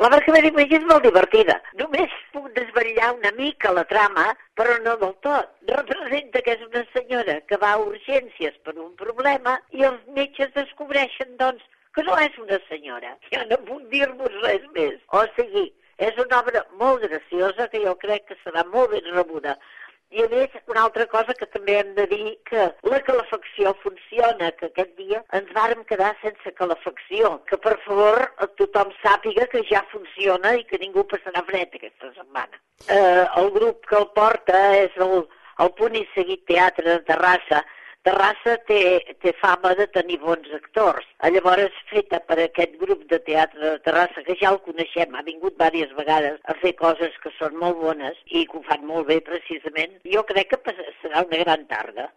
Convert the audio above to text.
La Barca Merimella és molt divertida. Només puc desvetllar una mica la trama, però no del tot. Representa que és una senyora que va a urgències per un problema i els metges descobreixen, doncs, que no és una senyora. Ja no puc dir-vos res més. O sigui, és una obra molt graciosa que jo crec que serà molt ben rebuda. I a més, una altra cosa que també hem de dir, que la calefacció funciona, que aquest dia ens vàrem quedar sense calefacció, que per favor tothom sàpiga que ja funciona i que ningú passarà fred aquesta setmana. El grup que el porta és el Punt i Seguit Teatre de Terrassa. Terrassa té fama de tenir bons actors. Llavors, feta per aquest grup de teatre de Terrassa, que ja el coneixem, ha vingut diverses vegades a fer coses que són molt bones i que ho fan molt bé, precisament, jo crec que serà una gran tarda.